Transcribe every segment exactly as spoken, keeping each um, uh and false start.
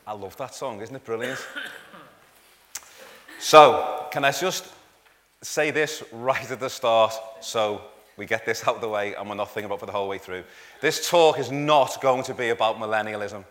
I love that song, isn't it brilliant? So, can I just say this right at the start so we get this out of the way and we're not thinking about it for the whole way through. This talk is not going to be about millennialism,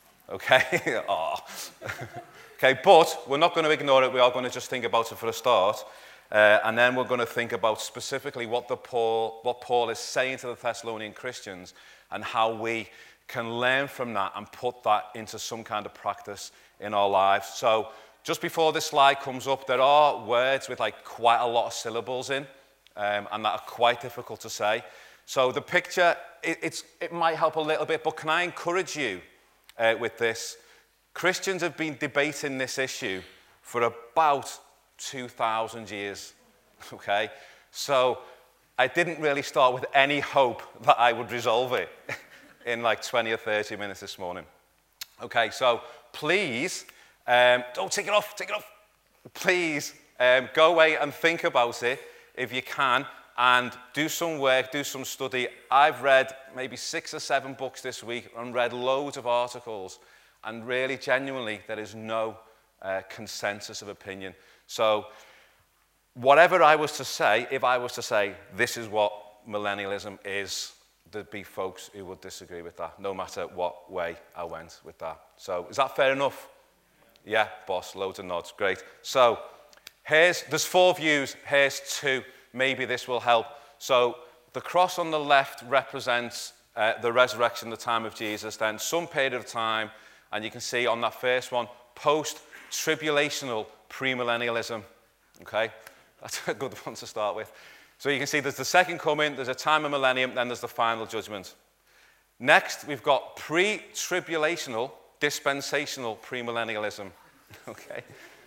okay? Oh. Okay, but we're not going to ignore it. We are going to just think about it for a start. Uh, and then we're going to think about specifically what, the Paul, what Paul is saying to the Thessalonian Christians and how we can learn from that and put that into some kind of practice in our lives. So just before this slide comes up, there are words with like quite a lot of syllables in, um, and that are quite difficult to say. So the picture, it, it's, it might help a little bit, but can I encourage you uh, with this? Christians have been debating this issue for about two thousand years, okay? So I didn't really start with any hope that I would resolve it in like twenty or thirty minutes this morning. Okay, so please, um, don't take it off, take it off. Please um, go away and think about it if you can, and do some work, do some study. I've read maybe six or seven books this week and read loads of articles, and really, genuinely, there is no uh, consensus of opinion. So whatever I was to say, if I was to say, this is what millennialism is, there'd be folks who would disagree with that, no matter what way I went with that. So is that fair enough? Yeah, boss, loads of nods, great. So here's, there's four views, here's two. Maybe this will help. So the cross on the left represents uh, the resurrection, the time of Jesus, then some period of time, and you can see on that first one, post-tribulational premillennialism, okay? That's a good one to start with. So you can see there's the second coming, there's a time of millennium, then there's the final judgment. Next, we've got pre-tribulational, dispensational premillennialism, okay?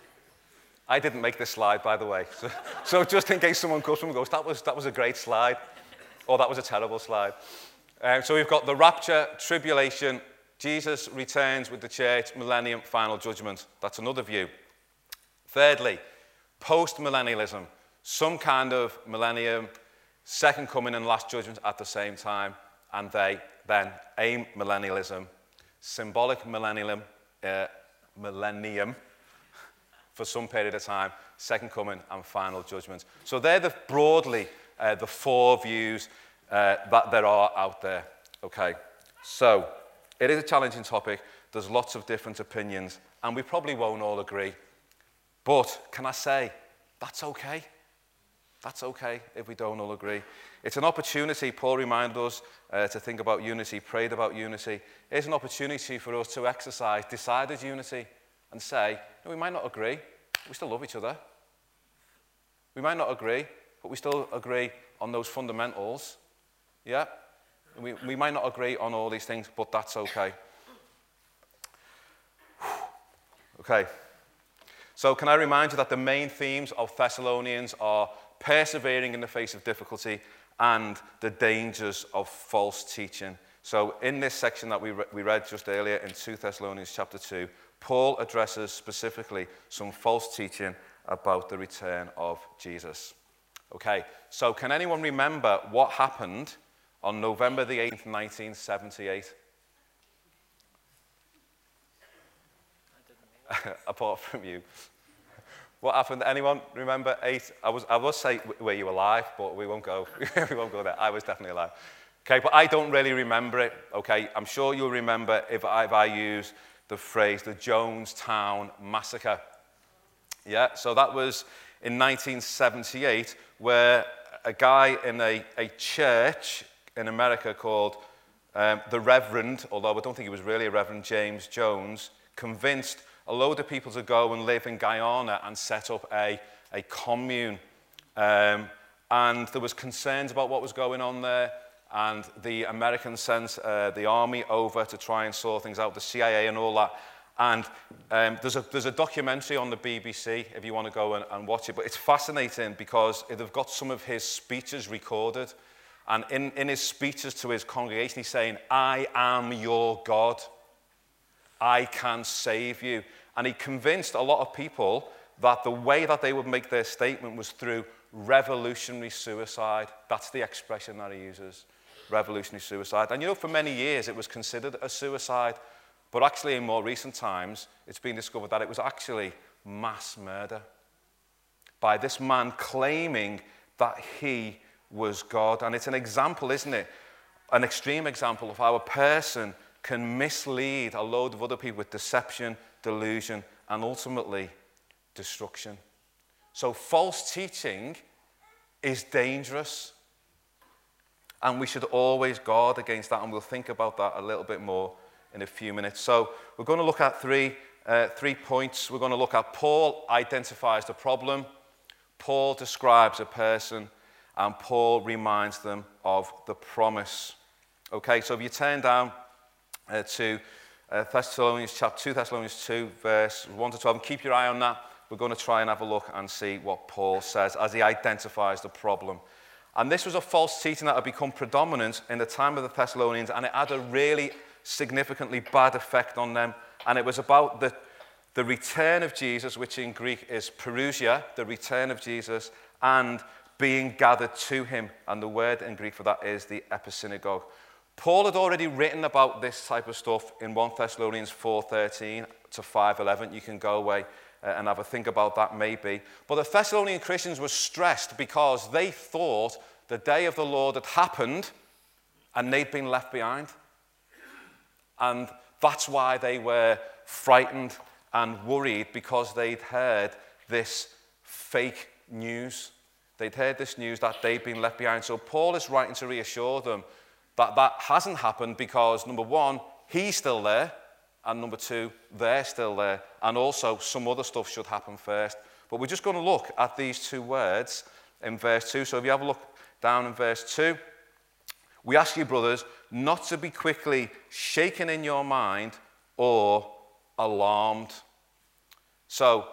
I didn't make this slide, by the way. So, so just in case someone comes from and goes, that was, that was a great slide, or that was a terrible slide. Um, so we've got the rapture, tribulation, Jesus returns with the church, millennium, final judgment. That's another view. Thirdly, post-millennialism, some kind of millennium, second coming and last judgment at the same time, and they then amillennialism, symbolic millennium, uh, millennium for some period of time, second coming and final judgment. So they're the, broadly uh, the four views uh, that there are out there. Okay, so it is a challenging topic. There's lots of different opinions, and we probably won't all agree. But can I say, that's okay. That's okay if we don't all agree. It's an opportunity, Paul reminded us, uh, to think about unity, prayed about unity. It's an opportunity for us to exercise decided unity and say, no, we might not agree, but we still love each other. We might not agree, but we still agree on those fundamentals. Yeah? We, we might not agree on all these things, but that's okay. Okay. So can I remind you that the main themes of Thessalonians are persevering in the face of difficulty and the dangers of false teaching. So in this section that we, re- we read just earlier in Second Thessalonians chapter two, Paul addresses specifically some false teaching about the return of Jesus. Okay, so can anyone remember what happened on November the eighth, nineteen seventy-eight? Apart from you. What happened? Anyone remember? Eight? I was. I will say, were you alive? But we won't go. we won't go there. I was definitely alive. Okay, but I don't really remember it. Okay, I'm sure you'll remember if I, if I use the phrase the Jonestown Massacre. Yeah. So that was in nineteen seventy-eight, where a guy in a, a church in America called um, the Reverend, although I don't think he was really a Reverend, James Jones, convinced a load of people to go and live in Guyana and set up a, a commune. Um, and there was concerns about what was going on there, and the Americans sent uh, the army over to try and sort things out, the C I A and all that. And um, there's, a, there's a documentary on the B B C if you want to go and, and watch it, but it's fascinating because they've got some of his speeches recorded. And in, in his speeches to his congregation, he's saying, I am your God. I can save you. And he convinced a lot of people that the way that they would make their statement was through revolutionary suicide. That's the expression that he uses, revolutionary suicide. And you know, for many years it was considered a suicide, But actually, in more recent times, it's been discovered that it was actually mass murder by this man claiming that he was God. And it's an example, isn't it? An extreme example of how a person can mislead a load of other people with deception, delusion, and ultimately destruction. So false teaching is dangerous. And we should always guard against that. And we'll think about that a little bit more in a few minutes. So we're going to look at three, uh, three points. We're going to look at Paul identifies the problem, Paul describes a person, and Paul reminds them of the promise. Okay, so if you turn down uh, to uh, Thessalonians chapter two, Thessalonians two, verse one to twelve, and keep your eye on that. We're going to try and have a look and see what Paul says as he identifies the problem. And this was a false teaching that had become predominant in the time of the Thessalonians, and it had a really significantly bad effect on them. And it was about the, the return of Jesus, which in Greek is parousia, the return of Jesus, and being gathered to him. And the word in Greek for that is the episynagogue. Paul had already written about this type of stuff in First Thessalonians four thirteen to five eleven. You can go away and have a think about that maybe. But the Thessalonian Christians were stressed because they thought the day of the Lord had happened and they'd been left behind. And that's why they were frightened and worried, because they'd heard this fake news. They'd heard this news that they'd been left behind. So Paul is writing to reassure them that that hasn't happened because, number one, he's still there. And number two, they're still there. And also, some other stuff should happen first. But we're just going to look at these two words in verse two. So if you have a look down in verse two, we ask you, brothers, not to be quickly shaken in your mind or alarmed. So,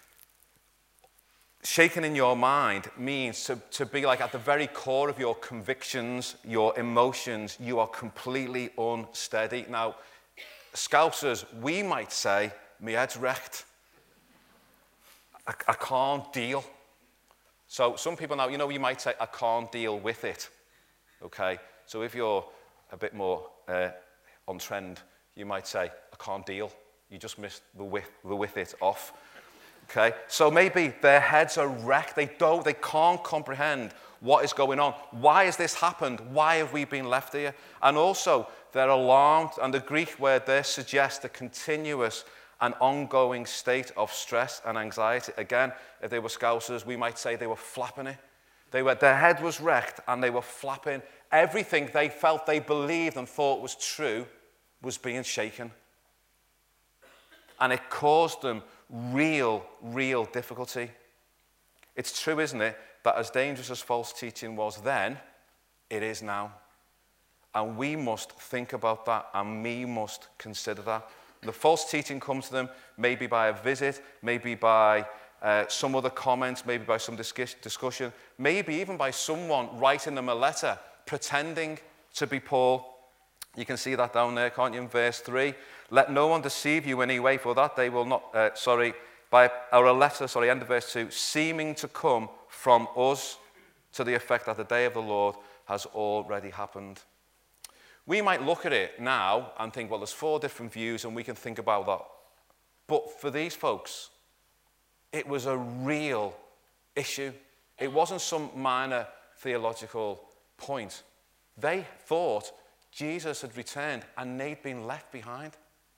shaken in your mind means to, to be like at the very core of your convictions, your emotions, you are completely unsteady. Now, Scousers, we might say, my head's wrecked. I, I can't deal. So some people now, you know, you might say, I can't deal with it. Okay? So if you're a bit more uh, on trend, you might say, I can't deal. You just missed the with, the with it off. Okay? So maybe their heads are wrecked. They don't, they can't comprehend what is going on. Why has this happened? Why have we been left here? And also, they're alarmed, and the Greek word there suggests a continuous and ongoing state of stress and anxiety. Again, if they were Scousers, we might say they were flapping it. They were, their head was wrecked, and they were flapping. Everything they felt, they believed and thought was true was being shaken. And it caused them real, real difficulty. It's true, isn't it, that as dangerous as false teaching was then, it is now. And we must think about that, and we must consider that. The false teaching comes to them maybe by a visit, maybe by uh, some other comments, maybe by some discuss- discussion, maybe even by someone writing them a letter, pretending to be Paul. You can see that down there, can't you, in verse three? Let no one deceive you in any way, for that they will not, uh, sorry, by, or a letter, sorry, end of verse two, seeming to come from us to the effect that the day of the Lord has already happened. We might look at it now and think, well, there's four different views and we can think about that. But for these folks, it was a real issue. It wasn't some minor theological point. They thought Jesus had returned and they'd been left behind.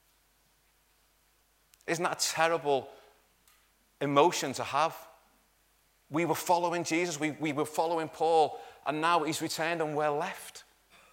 Isn't that a terrible emotion to have? We were following Jesus, we, we were following Paul, and now he's returned and we're left.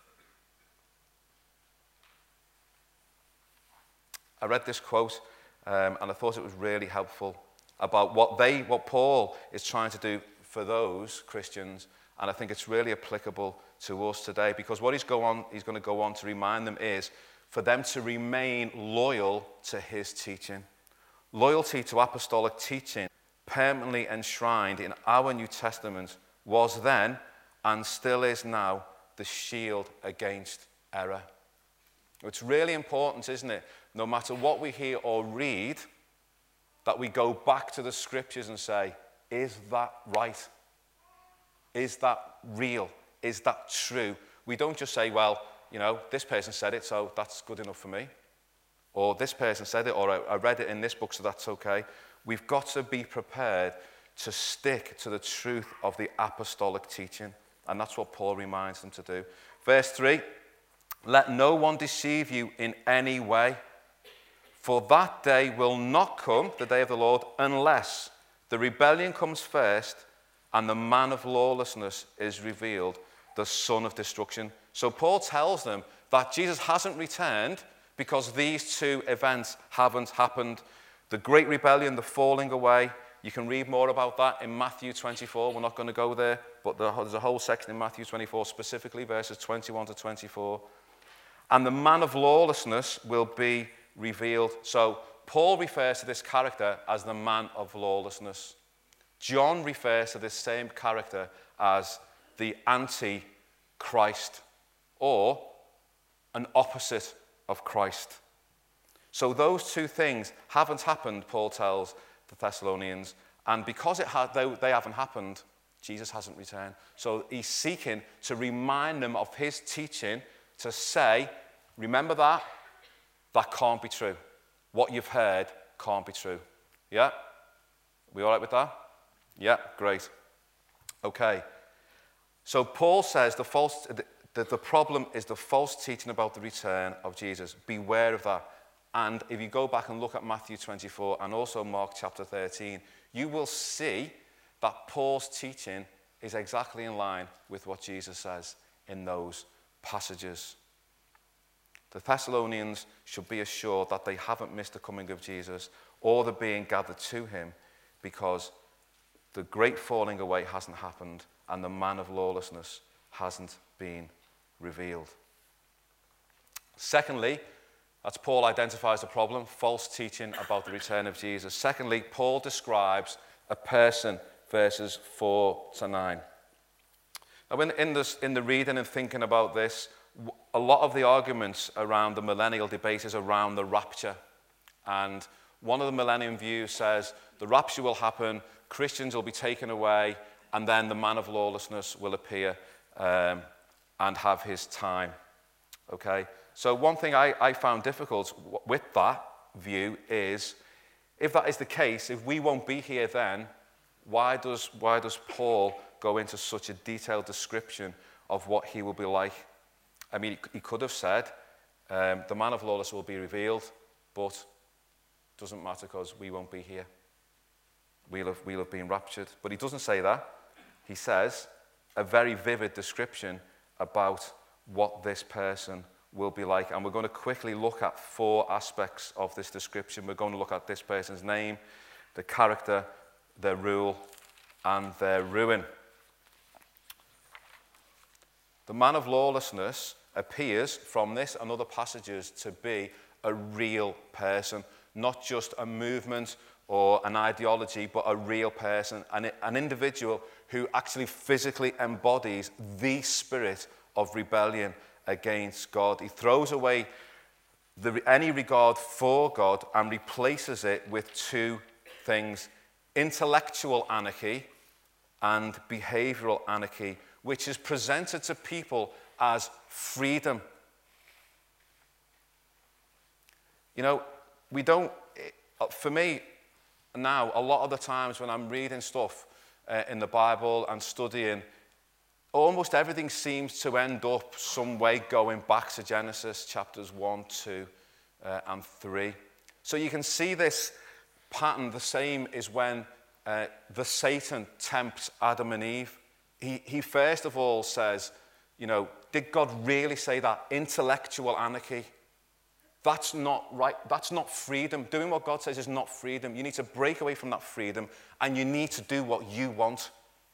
I read this quote, um, and I thought it was really helpful about what they, what Paul is trying to do for those Christians, and I think it's really applicable to us today, because what he's, go on, he's going to go on to remind them is for them to remain loyal to his teaching. Loyalty to apostolic teaching, permanently enshrined in our New Testament, was then and still is now the shield against error. It's really important, isn't it, no matter what we hear or read, that we go back to the scriptures and say, is that right? Is that real? Is that true? We don't just say, well, you know, this person said it, so that's good enough for me. or this person said it, or I, I read it in this book, so that's okay. We've got to be prepared to stick to the truth of the apostolic teaching. And that's what Paul reminds them to do. Verse three, let no one deceive you in any way, for that day will not come, the day of the Lord, unless the rebellion comes first and the man of lawlessness is revealed, the son of destruction. So Paul tells them that Jesus hasn't returned because these two events haven't happened. The great rebellion, the falling away. You can read more about that in Matthew twenty-four. We're not going to go there, but there's a whole section in Matthew twenty-four, specifically verses twenty-one to twenty-four. And the man of lawlessness will be revealed. So Paul refers to this character as the man of lawlessness. John refers to this same character as the anti-Christ, or an opposite of Christ. So those two things haven't happened, Paul tells the Thessalonians, and because it had, they, they haven't happened, Jesus hasn't returned. So he's seeking to remind them of his teaching, to say, remember that? That can't be true. What you've heard can't be true. Yeah? We all right with that? Yeah, great. Okay. So Paul says the false, the, the problem is the false teaching about the return of Jesus. Beware of that. And if you go back and look at Matthew twenty-four and also Mark chapter thirteen, you will see that Paul's teaching is exactly in line with what Jesus says in those passages. The Thessalonians should be assured that they haven't missed the coming of Jesus or the being gathered to him, because the great falling away hasn't happened and the man of lawlessness hasn't been revealed. Secondly, as Paul identifies the problem, false teaching about the return of Jesus. Secondly, Paul describes a person, verses four to nine. Now, in, in, this, in the reading and thinking about this, a lot of the arguments around the millennial debate is around the rapture. And one of the millennium views says the rapture will happen, Christians will be taken away, and then the man of lawlessness will appear um, and have his time. Okay? So one thing I, I found difficult with that view is, if that is the case, if we won't be here then, why does, why does Paul go into such a detailed description of what he will be like? I mean, he could have said, um, the man of lawlessness will be revealed, but it doesn't matter because we won't be here. We'll have, we'll have been raptured. But he doesn't say that. He says a very vivid description about what this person will be like. And we're going to quickly look at four aspects of this description. We're going to look at this person's name, the character, their rule, and their ruin. The man of lawlessness appears from this and other passages to be a real person, not just a movement or an ideology, but a real person, an, an individual who actually physically embodies the spirit of rebellion against God. He throws away the, any regard for God and replaces it with two things: intellectual anarchy and behavioral anarchy, which is presented to people as freedom. You know, we don't, for me now, a lot of the times when I'm reading stuff uh, in the Bible and studying, almost everything seems to end up some way going back to Genesis chapters one, two, uh, and three. So you can see this pattern. The same is when uh, the Satan tempts Adam and Eve. He, he first of all says, you know, did God really say that? Intellectual anarchy. That's not right. That's not freedom. Doing what God says is not freedom. You need to break away from that freedom and you need to do what you want.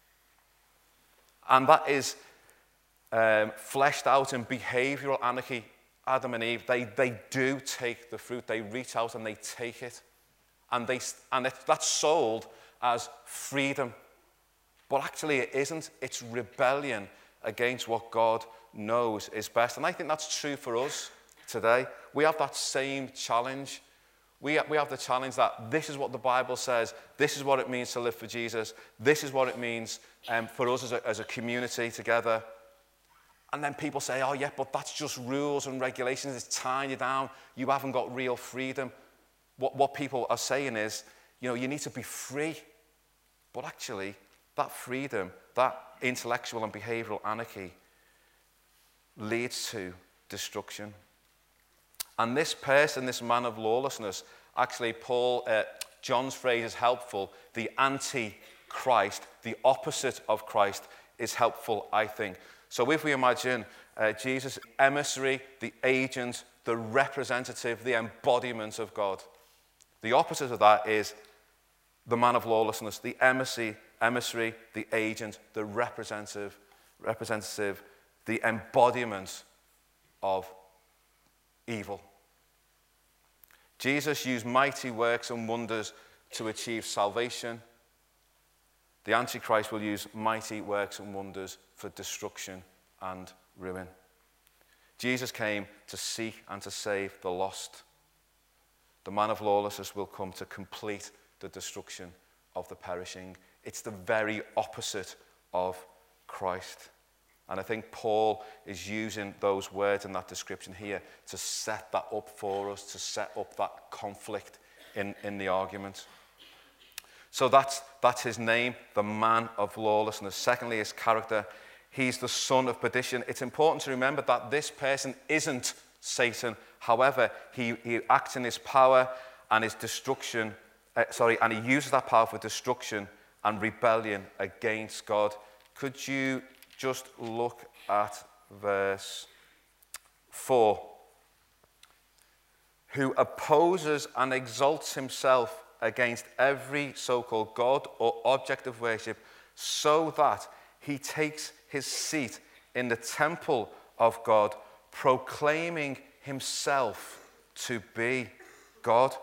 And that is um, fleshed out in behavioral anarchy. Adam and Eve, they, they do take the fruit. They reach out and they take it. And, they, and it, that's sold as freedom. But actually it isn't. It's rebellion against what God knows is best. And I think that's true for us today. We have that same challenge. We have, we have the challenge that this is what the Bible says. This is what it means to live for Jesus. This is what it means um, for us as a, as a community together. And then people say, oh yeah, but that's just rules and regulations. It's tying you down. You haven't got real freedom. What, what people are saying is, you know, you need to be free. But actually, that freedom, that intellectual and behavioral anarchy leads to destruction. And this person, this man of lawlessness, actually, Paul, uh, John's phrase is helpful. The anti-Christ, the opposite of Christ, is helpful, I think. So if we imagine uh, Jesus, emissary, the agent, the representative, the embodiment of God, the opposite of that is the man of lawlessness, the emissary, emissary, the agent, the representative, representative, the embodiment of evil. Jesus used mighty works and wonders to achieve salvation. The Antichrist will use mighty works and wonders for destruction and ruin. Jesus came to seek and to save the lost. The man of lawlessness will come to complete the destruction of the perishing. It's the very opposite of Christ. And I think Paul is using those words and that description here to set that up for us, to set up that conflict in, in the argument. So that's, that's his name, the man of lawlessness. Secondly, his character. He's the son of perdition. It's important to remember that this person isn't Satan. However, he, he acts in his power and his destruction, uh, sorry, and he uses that power for destruction and rebellion against God. Could you just look at verse four? Who opposes and exalts himself against every so-called God or object of worship, so that he takes his seat in the temple of God, proclaiming himself to be God.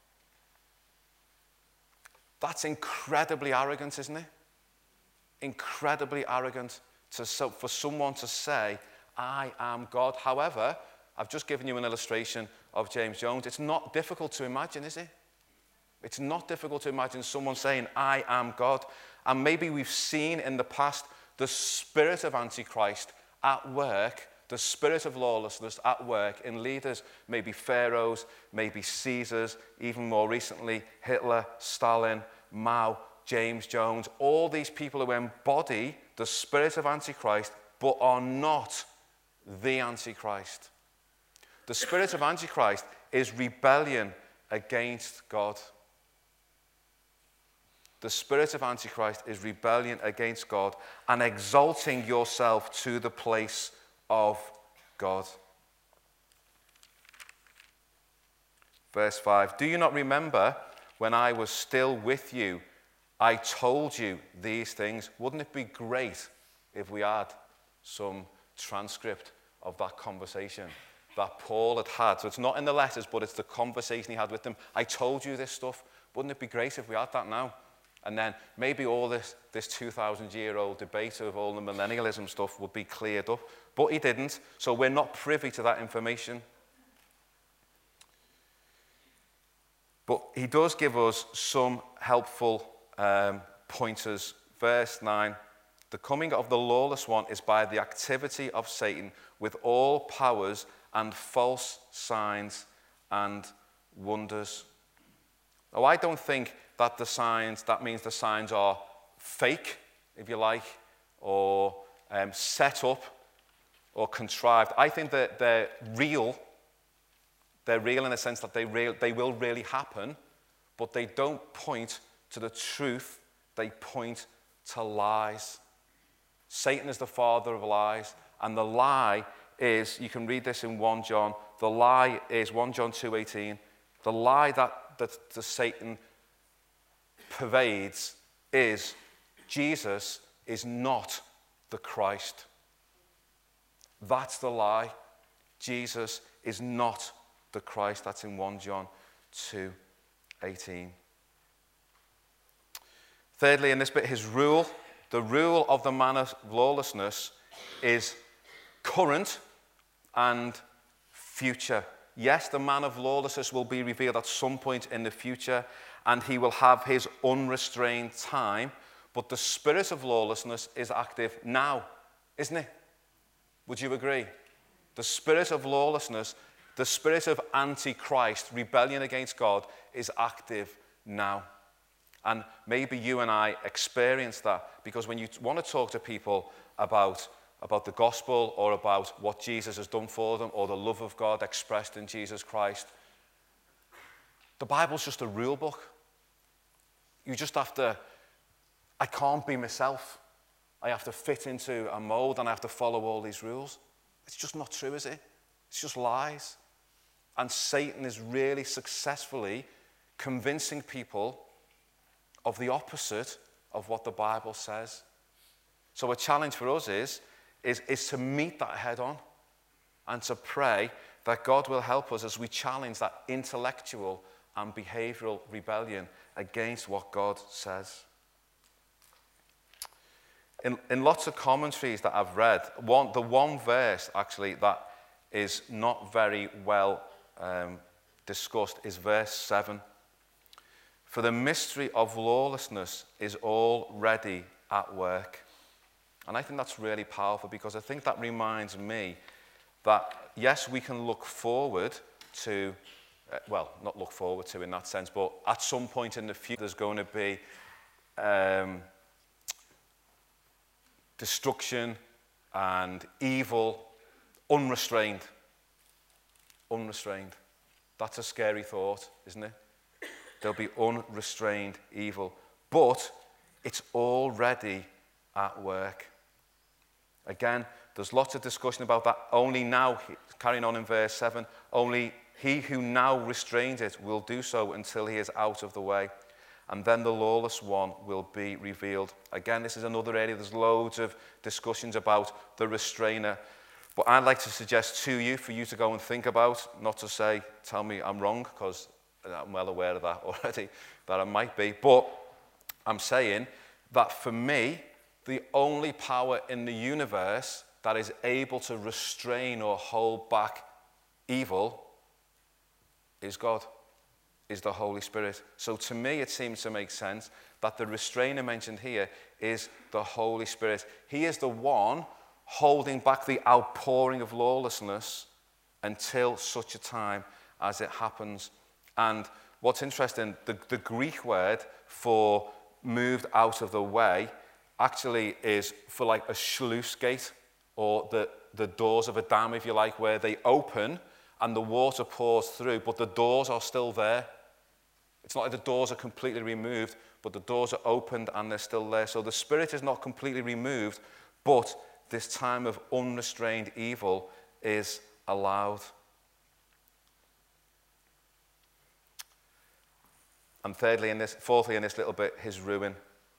That's incredibly arrogant, isn't it? Incredibly arrogant to, so, for someone to say, I am God. However, I've just given you an illustration of James Jones. It's not difficult to imagine, is it? It's not difficult to imagine someone saying, I am God. And maybe we've seen in the past the spirit of Antichrist at work, the spirit of lawlessness at work in leaders, maybe pharaohs, maybe Caesars, even more recently, Hitler, Stalin, Mao, James Jones, all these people who embody the spirit of Antichrist but are not the Antichrist. The spirit of Antichrist is rebellion against God. The spirit of Antichrist is rebellion against God and exalting yourself to the place of God. Verse five, do you not remember when I was still with you, I told you these things? Wouldn't it be great if we had some transcript of that conversation that Paul had had? So it's not in the letters, but it's the conversation he had with them. I told you this stuff. Wouldn't it be great if we had that now? And then maybe all this, this two thousand year old debate of all the millennialism stuff would be cleared up. But he didn't, so we're not privy to that information. But he does give us some helpful um, pointers. Verse nine, the coming of the lawless one is by the activity of Satan with all powers and false signs and wonders. Oh, I don't think that the signs, that means the signs are fake, if you like, or um, set up or contrived. I think that they're real. They're real in the sense that they, real, they will really happen, but they don't point to the truth. They point to lies. Satan is the father of lies, and the lie is, you can read this in First John, the lie is, First John two eighteen, the lie that, that the Satan pervades is Jesus is not the Christ. That's the lie. Jesus is not the Christ. That's in First John two eighteen. Thirdly, in this bit, his rule, the rule of the man of lawlessness is current and future. Yes, the man of lawlessness will be revealed at some point in the future, and he will have his unrestrained time, but the spirit of lawlessness is active now, isn't it? Would you agree? The spirit of lawlessness, the spirit of antichrist, rebellion against God, is active now. And maybe you and I experience that, because when you want to talk to people about, about the gospel or about what Jesus has done for them or the love of God expressed in Jesus Christ, the Bible's just a rule book. You just have to, I can't be myself. I have to fit into a mold and I have to follow all these rules. It's just not true, is it? It's just lies. And Satan is really successfully convincing people of the opposite of what the Bible says. So a challenge for us is, is, is to meet that head on and to pray that God will help us as we challenge that intellectual and behavioral rebellion against what God says. In, in lots of commentaries that I've read, one, the one verse actually that is not very well um, discussed is verse seven. For the mystery of lawlessness is already at work. And I think that's really powerful, because I think that reminds me that, yes, we can look forward to, uh, well, not look forward to in that sense, but at some point in the future there's going to be um, destruction and evil, unrestrained. Unrestrained. That's a scary thought, isn't it? There'll be unrestrained evil. But it's already at work. Again, there's lots of discussion about that. Only now, carrying on in verse seven, only he who now restrains it will do so until he is out of the way. And then the lawless one will be revealed. Again, this is another area. There's loads of discussions about the restrainer. But I'd like to suggest to you, for you to go and think about, not to say, tell me I'm wrong, because I'm well aware of that already, that I might be. But I'm saying that for me, the only power in the universe that is able to restrain or hold back evil is God, is the Holy Spirit. So to me, it seems to make sense that the restrainer mentioned here is the Holy Spirit. He is the one holding back the outpouring of lawlessness until such a time as it happens. And what's interesting, the, the Greek word for moved out of the way actually is for like a sluice gate, or the, the doors of a dam, if you like, where they open and the water pours through, but the doors are still there. It's not like the doors are completely removed, but the doors are opened and they're still there. So the Spirit is not completely removed, but this time of unrestrained evil is allowed. And thirdly, in this, fourthly, in this little bit, his ruin.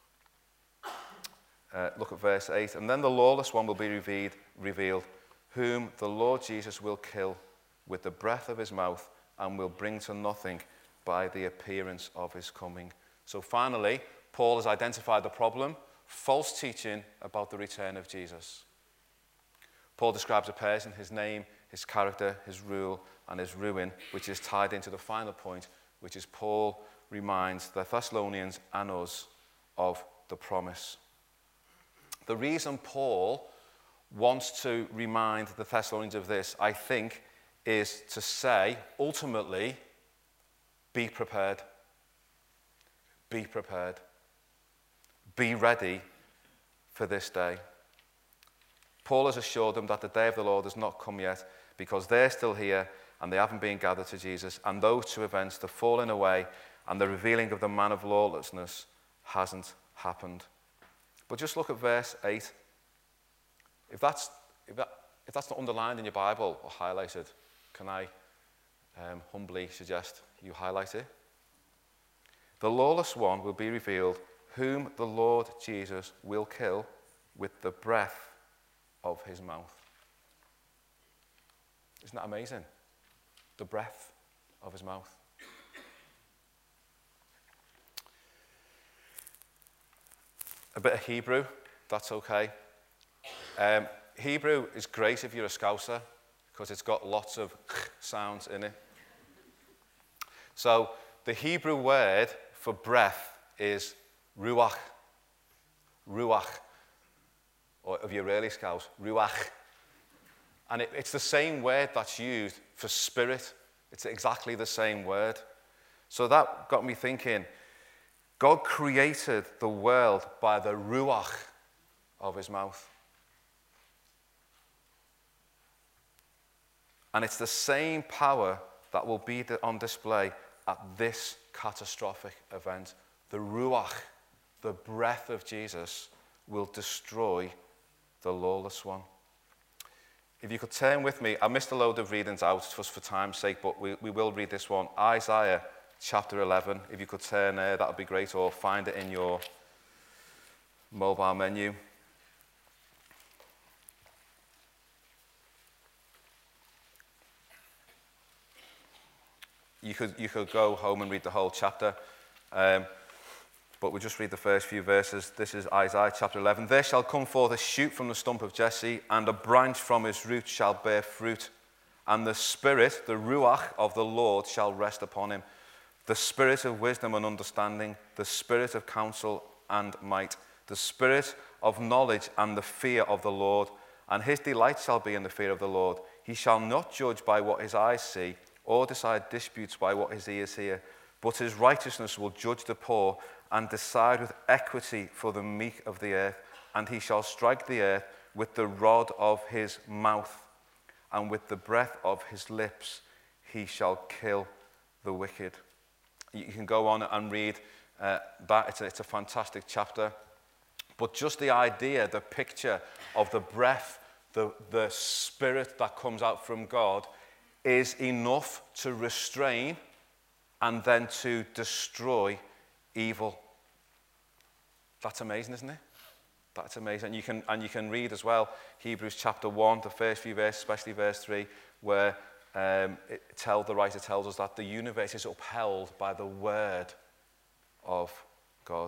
Uh, look at verse eight. And then the lawless one will be revealed, revealed, whom the Lord Jesus will kill with the breath of his mouth and will bring to nothing by the appearance of his coming. So finally, Paul has identified the problem: false teaching about the return of Jesus. Paul describes a person, his name, his character, his rule, and his ruin, which is tied into the final point, which is Paul reminds the Thessalonians and us of the promise. The reason Paul wants to remind the Thessalonians of this, I think, is to say, ultimately, be prepared. Be prepared. Be ready for this day. Paul has assured them that the day of the Lord has not come yet, because they're still here and they haven't been gathered to Jesus, and those two events, the falling away and the revealing of the man of lawlessness, hasn't happened. But just look at verse eight. If that's, if that, if that's not underlined in your Bible or highlighted, can I um, humbly suggest you highlight it? The lawless one will be revealed, whom the Lord Jesus will kill with the breath of his mouth. Isn't that amazing? The breath of his mouth. A bit of Hebrew, that's okay. Um, Hebrew is great if you're a Scouser, because it's got lots of sounds in it. So the Hebrew word for breath is ruach. Ruach. Or if you're really Scouse, ruach. And it, it's the same word that's used for spirit. It's exactly the same word. So that got me thinking, God created the world by the ruach of his mouth. And it's the same power that will be on display at this catastrophic event. The ruach, the breath of Jesus, will destroy the lawless one. If you could turn with me, I missed a load of readings out just for time's sake, but we, we will read this one. Isaiah chapter eleven. If you could turn there, that would be great, or find it in your mobile menu. You could, you could go home and read the whole chapter, um, but we'll just read the first few verses. This is Isaiah chapter eleven. There shall come forth a shoot from the stump of Jesse, and a branch from his root shall bear fruit. And the Spirit, the Ruach of the Lord, shall rest upon him. The Spirit of wisdom and understanding, the Spirit of counsel and might, the Spirit of knowledge and the fear of the Lord. And his delight shall be in the fear of the Lord. He shall not judge by what his eyes see, or decide disputes by what his ears hear. But his righteousness will judge the poor, and decide with equity for the meek of the earth. And he shall strike the earth with the rod of his mouth, and with the breath of his lips he shall kill the wicked. You can go on and read uh, that. It's a, it's a fantastic chapter. But just the idea, the picture of the breath, the, the spirit that comes out from God is enough to restrain and then to destroy evil. That's amazing, isn't it? That's amazing. And you can, and you can read as well Hebrews chapter one, the first few verses, especially verse three, where um, it tell, the writer tells us that the universe is upheld by the word of God.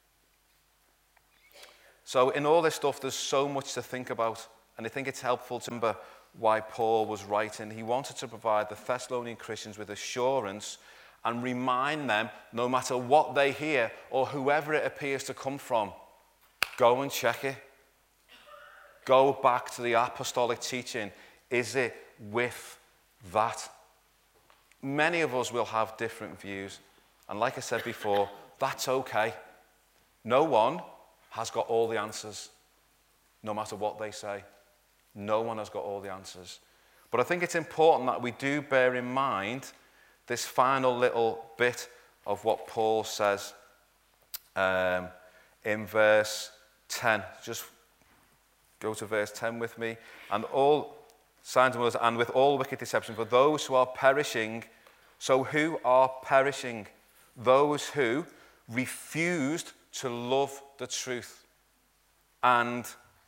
So in all this stuff, there's so much to think about. And I think it's helpful to remember why Paul was writing. He wanted to provide the Thessalonian Christians with assurance and remind them, no matter what they hear or whoever it appears to come from, go and check it. Go back to the apostolic teaching. Is it with that? Many of us will have different views. And like I said before, that's okay. No one has got all the answers, no matter what they say. No one has got all the answers. But I think it's important that we do bear in mind this final little bit of what Paul says um, in verse ten. Just go to verse ten with me. And all signs and wonders, and with all wicked deception, for those who are perishing. So who are perishing? Those who refused to love the truth and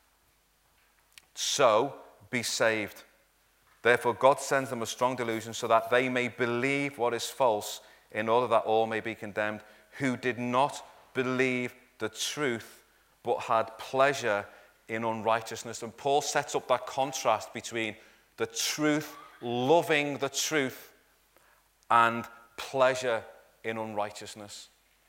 so be saved. Therefore God sends them a strong delusion so that they may believe what is false, in order that all may be condemned, who did not believe the truth but had pleasure in unrighteousness. And Paul sets up that contrast between the truth, loving the truth, and pleasure in unrighteousness.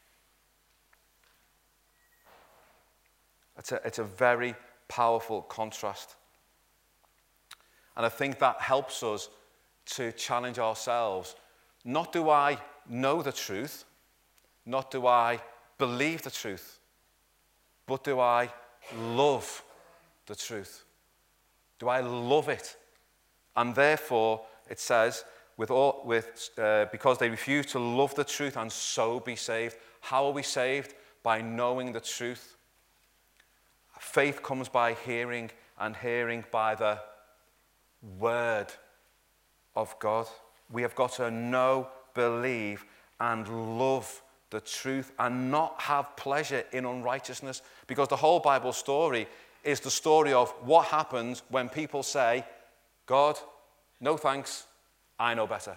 It's a, it's a very powerful contrast. And I think that helps us to challenge ourselves. Not do I know the truth, not do I believe the truth, but do I love the truth? Do I love it? And therefore, it says, with all, with, uh, because they refuse to love the truth and so be saved. How are we saved? By knowing the truth. Faith comes by hearing, and hearing by the word of God. We have got to know, believe, and love the truth, and not have pleasure in unrighteousness. Because the whole Bible story is the story of what happens when people say, God, no thanks, I know better.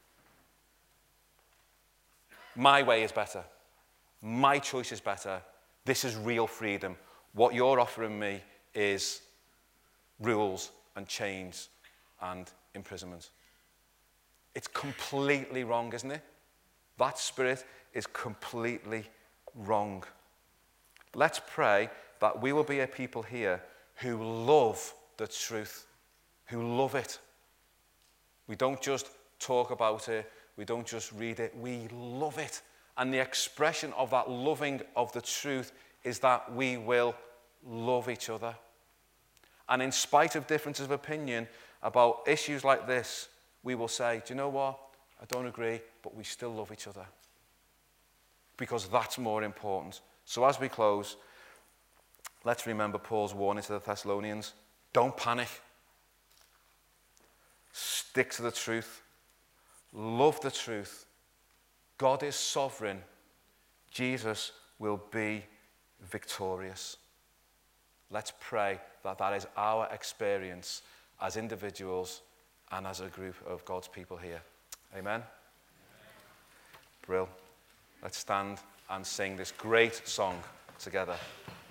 My way is better. My choice is better. This is real freedom. What you're offering me is rules and chains and imprisonment. It's completely wrong, isn't it? That spirit is completely wrong. Let's pray that we will be a people here who love the truth, who love it. We don't just talk about it. We don't just read it. We love it. And the expression of that loving of the truth is that we will love each other. And in spite of differences of opinion about issues like this, we will say, do you know what? I don't agree, but we still love each other. Because that's more important. So as we close, let's remember Paul's warning to the Thessalonians. Don't panic. Stick to the truth. Love the truth. God is sovereign. Jesus will be victorious. Let's pray that that is our experience as individuals and as a group of God's people here. Amen? Brill. Let's stand and sing this great song together.